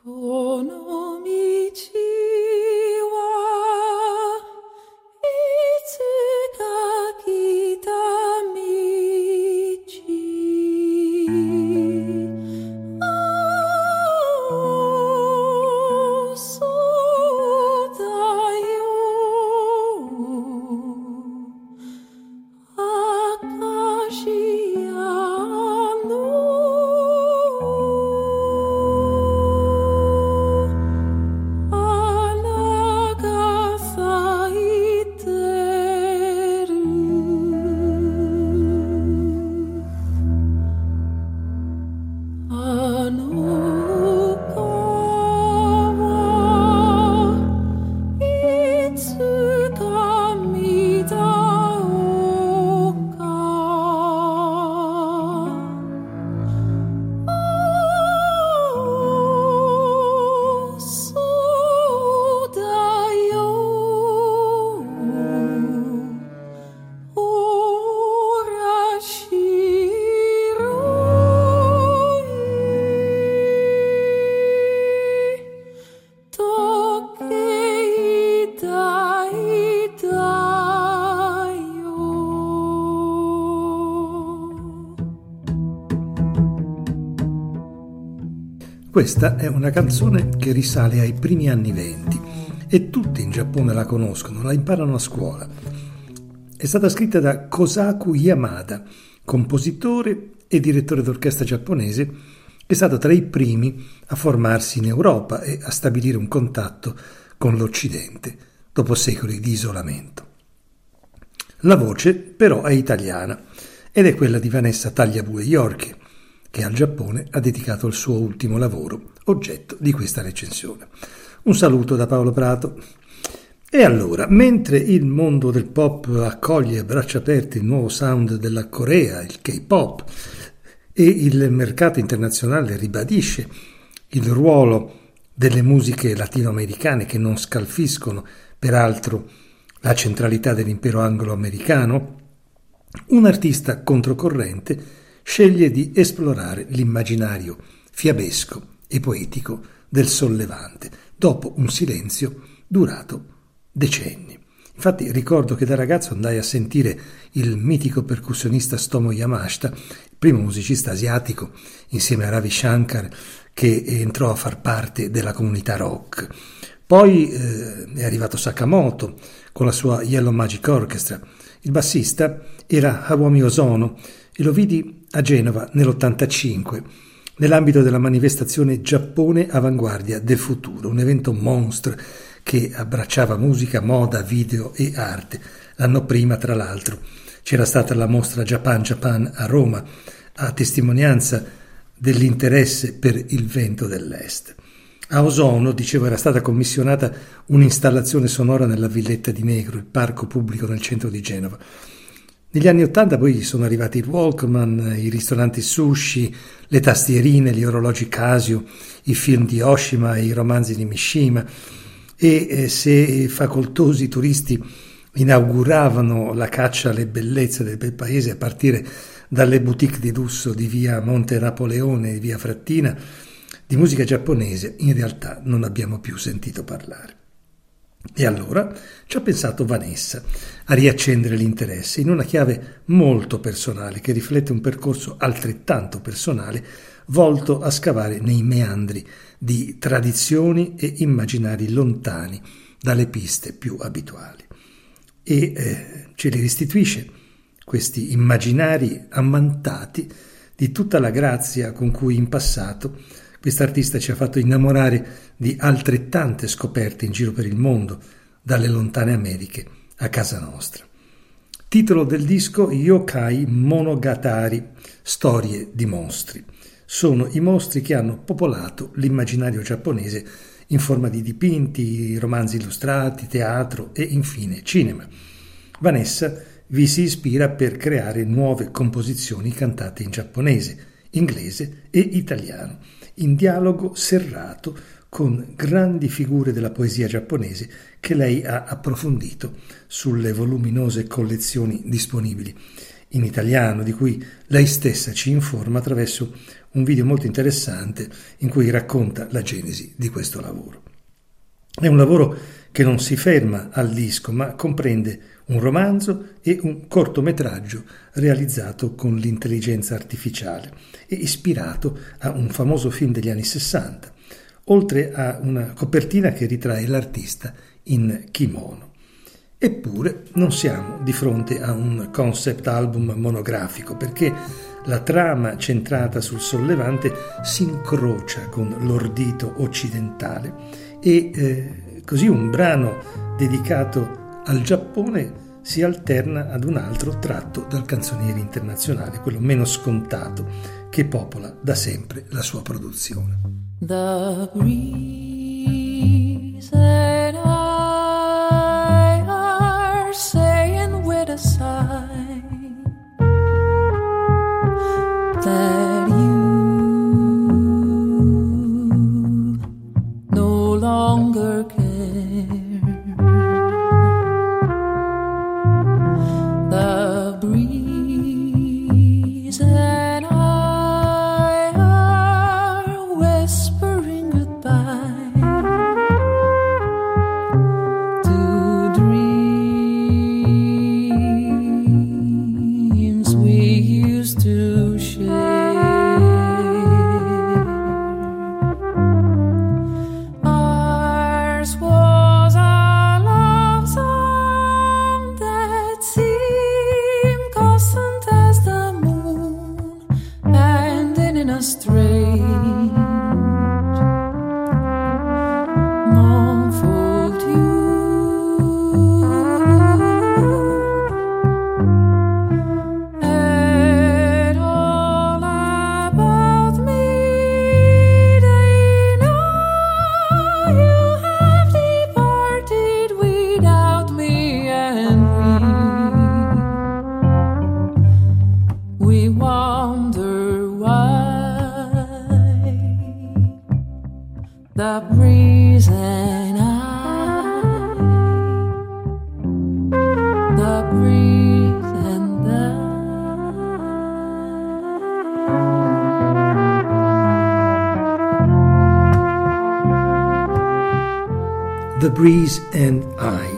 Questa è una canzone che risale ai primi anni '20 e tutti in Giappone la conoscono, la imparano a scuola. È stata scritta da Kosaku Yamada, compositore e direttore d'orchestra giapponese, che è stato tra i primi a formarsi in Europa e a stabilire un contatto con l'Occidente dopo secoli di isolamento. La voce però è italiana ed è quella di Vanessa Tagliabue Yorchi, che al Giappone ha dedicato il suo ultimo lavoro, oggetto di questa recensione. Un saluto da Paolo Prato. E allora, mentre il mondo del pop accoglie a braccia aperte il nuovo sound della Corea, il K-pop, e il mercato internazionale ribadisce il ruolo delle musiche latinoamericane che non scalfiscono, peraltro, la centralità dell'impero anglo-americano, un artista controcorrente sceglie di esplorare l'immaginario fiabesco e poetico del sollevante, dopo un silenzio durato decenni. Infatti ricordo che da ragazzo andai a sentire il mitico percussionista Tomo Yamashita, il primo musicista asiatico insieme a Ravi Shankar che entrò a far parte della comunità rock. Poi è arrivato Sakamoto con la sua Yellow Magic Orchestra. Il bassista era Haruomi Ozono e lo vidi a Genova nell'85 nell'ambito della manifestazione Giappone Avanguardia del Futuro, un evento monstre che abbracciava musica, moda, video e arte. L'anno prima, tra l'altro, c'era stata la mostra Japan Japan a Roma, a testimonianza dell'interesse per il vento dell'Est. A Ozono, dicevo, era stata commissionata un'installazione sonora nella Villetta di Negro, il parco pubblico nel centro di Genova. Negli anni '80 poi sono arrivati il Walkman, i ristoranti sushi, le tastierine, gli orologi Casio, i film di Oshima e i romanzi di Mishima, e se facoltosi turisti inauguravano la caccia alle bellezze del bel paese a partire dalle boutique di lusso di via Monte Napoleone e via Frattina, di musica giapponese in realtà non abbiamo più sentito parlare. E allora ci ha pensato Vanessa a riaccendere l'interesse in una chiave molto personale che riflette un percorso altrettanto personale volto a scavare nei meandri di tradizioni e immaginari lontani dalle piste più abituali. E ce li restituisce questi immaginari ammantati di tutta la grazia con cui in passato quest'artista ci ha fatto innamorare di altrettante scoperte in giro per il mondo, dalle lontane Americhe a casa nostra. Titolo del disco: Yokai Monogatari, storie di mostri. Sono i mostri che hanno popolato l'immaginario giapponese in forma di dipinti, romanzi illustrati, teatro e infine cinema. Vanessa vi si ispira per creare nuove composizioni cantate in giapponese, inglese e italiano, in dialogo serrato con grandi figure della poesia giapponese che lei ha approfondito sulle voluminose collezioni disponibili in italiano, di cui lei stessa ci informa attraverso un video molto interessante in cui racconta la genesi di questo lavoro. È un lavoro che non si ferma al disco, ma comprende un romanzo e un cortometraggio realizzato con l'intelligenza artificiale e ispirato a un famoso film degli anni 60, oltre a una copertina che ritrae l'artista in kimono. Eppure non siamo di fronte a un concept album monografico, perché la trama centrata sul sollevante si incrocia con l'ordito occidentale e così un brano dedicato al Giappone si alterna ad un altro tratto dal canzoniere internazionale, quello meno scontato, che popola da sempre la sua produzione. The breeze and I are saying with a sigh that you no longer care. The breeze and I are whispering goodbye to dreams we used to share. Ours was a love song that seemed constant as the moon, ending in a strange, mournful tune. And all about me they know you have departed without me, and we wonder why. The breeze and the breeze and The Breeze and I,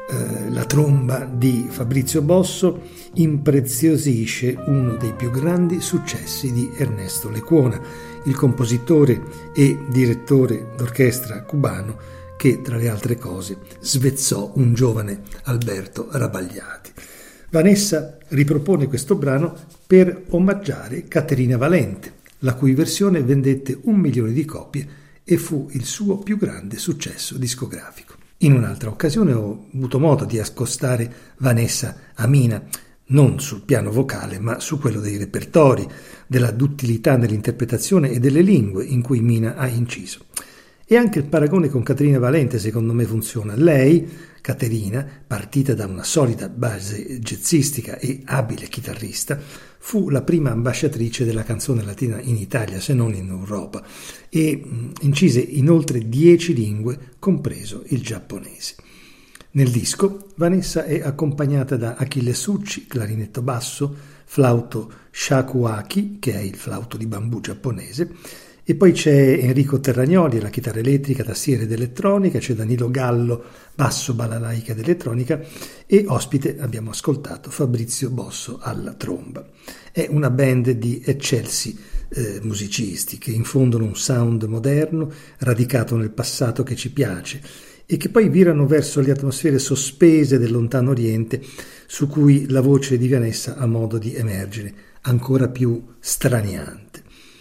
la tromba di Fabrizio Bosso, impreziosisce uno dei più grandi successi di Ernesto Lecuona, il compositore e direttore d'orchestra cubano che, tra le altre cose, svezzò un giovane Alberto Rabagliati. Vanessa ripropone questo brano per omaggiare Caterina Valente, la cui versione vendette 1 milione di copie e fu il suo più grande successo discografico. In un'altra occasione ho avuto modo di accostare Vanessa a Mina, non sul piano vocale, ma su quello dei repertori, della duttilità nell'interpretazione e delle lingue in cui Mina ha inciso. E anche il paragone con Caterina Valente secondo me funziona. Lei, Caterina, partita da una solida base jazzistica e abile chitarrista, fu la prima ambasciatrice della canzone latina in Italia, se non in Europa, e incise in oltre 10 lingue, compreso il giapponese. Nel disco Vanessa è accompagnata da Achille Succi, clarinetto basso, flauto shakuhachi, che è il flauto di bambù giapponese, e poi c'è Enrico Terragnoli alla chitarra elettrica, tastiere ed elettronica, c'è Danilo Gallo, basso, balalaica ed elettronica, e ospite abbiamo ascoltato Fabrizio Bosso alla tromba. È una band di eccelsi musicisti che infondono un sound moderno, radicato nel passato che ci piace, e che poi virano verso le atmosfere sospese del lontano oriente, su cui la voce di Vanessa ha modo di emergere, ancora più straniante.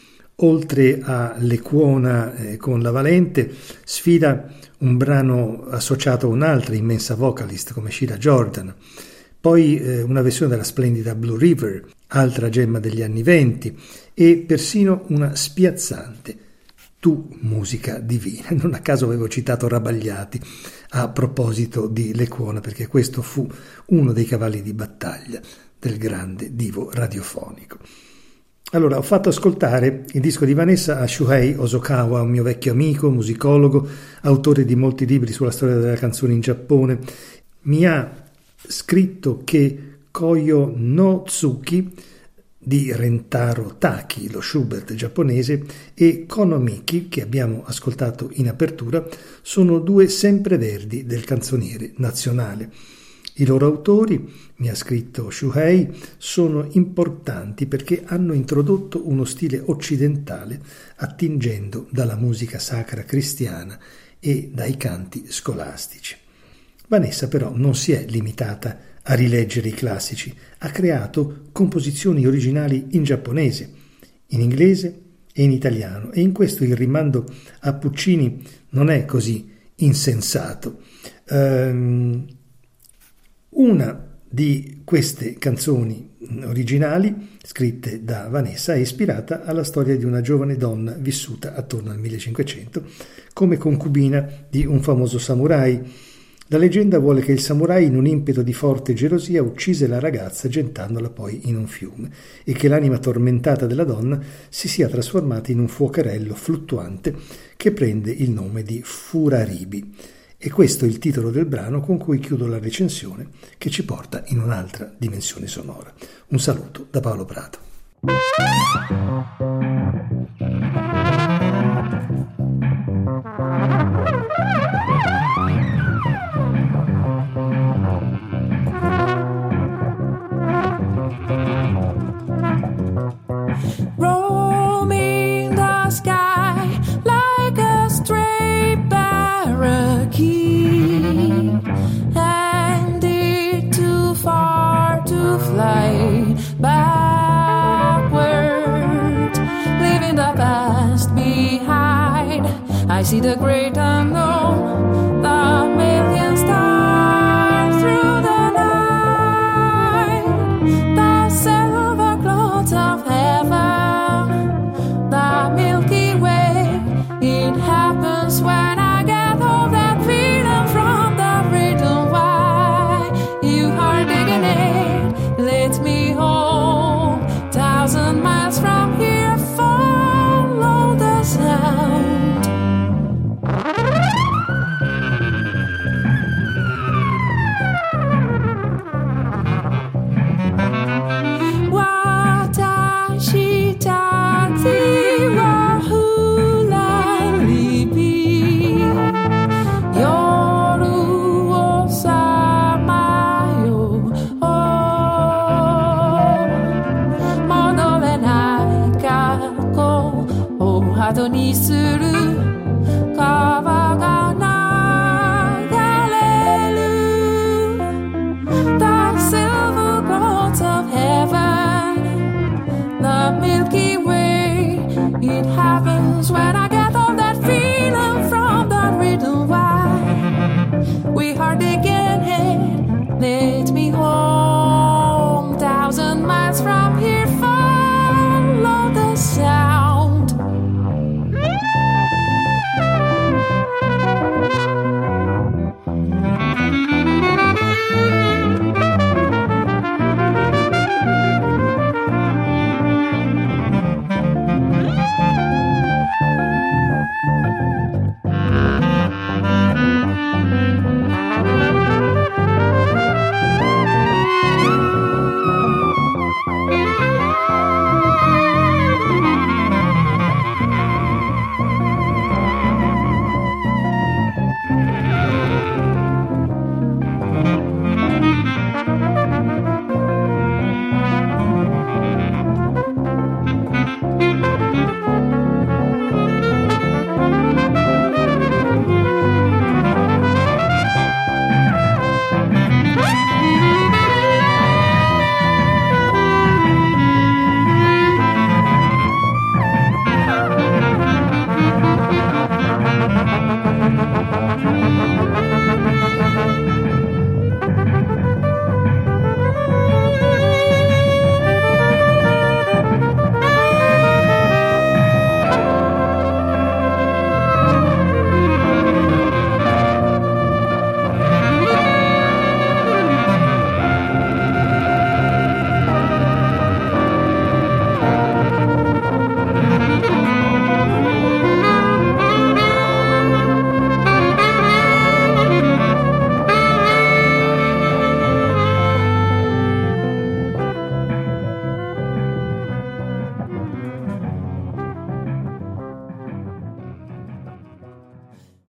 Oltre a Lecuona con la Valente, sfida un brano associato a un'altra immensa vocalist come Sheila Jordan, poi una versione della splendida Blue River, altra gemma degli anni '20, e persino una spiazzante Tu musica divina. Non a caso avevo citato Rabagliati a proposito di Lecuona, perché questo fu uno dei cavalli di battaglia del grande divo radiofonico. Allora, ho fatto ascoltare il disco di Vanessa a Shuhei Hosokawa, un mio vecchio amico, musicologo, autore di molti libri sulla storia della canzone in Giappone. Mi ha scritto che Koyo no Tsuki di Rentaro Taki, lo Schubert giapponese, e Kono Miki, che abbiamo ascoltato in apertura, sono due sempreverdi del canzoniere nazionale. I loro autori, mi ha scritto Shuhei, sono importanti perché hanno introdotto uno stile occidentale attingendo dalla musica sacra cristiana e dai canti scolastici. Vanessa però non si è limitata a rileggere i classici, ha creato composizioni originali in giapponese, in inglese e in italiano, e in questo il rimando a Puccini non è così insensato. Una di queste canzoni originali scritte da Vanessa è ispirata alla storia di una giovane donna vissuta attorno al 1500 come concubina di un famoso samurai. La leggenda vuole che il samurai, in un impeto di forte gelosia, uccise la ragazza gettandola poi in un fiume, e che l'anima tormentata della donna si sia trasformata in un fuocherello fluttuante che prende il nome di Furaribi. E questo è il titolo del brano con cui chiudo la recensione, che ci porta in un'altra dimensione sonora. Un saluto da Paolo Prato. Roaming the sky like a stray parakeet, and it too far to fly backwards, leaving the past behind. I see the great unknown, the million stars through the night, the silver clouds of heaven, the Milky Way. It happens when